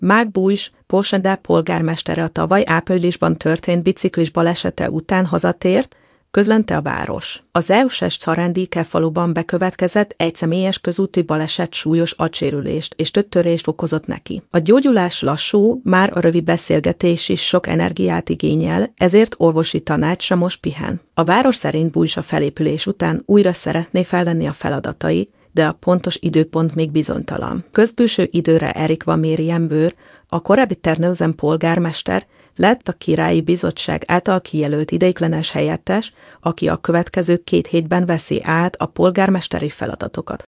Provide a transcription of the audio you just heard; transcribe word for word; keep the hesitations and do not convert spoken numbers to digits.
Mark Bush, Porsche polgármestere a tavaly áprilisban történt biciklis balesete után hazatért, közlente a város. Az é u-s Szarandike faluban bekövetkezett egy személyes közúti baleset súlyos agysérülést és több törést okozott neki. A gyógyulás lassú, már a rövid beszélgetés is sok energiát igényel, ezért orvosi tanácsra most pihen. A város szerint Bush a felépülés után újra szeretné felvenni a feladatai, de a pontos időpont még bizonytalan. Közbülső időre Eric Van Merienbőr, a korábbi Terneuzen polgármester, lett a Királyi Bizottság által kijelölt ideiglenes helyettes, aki a következő két hétben veszi át a polgármesteri feladatokat.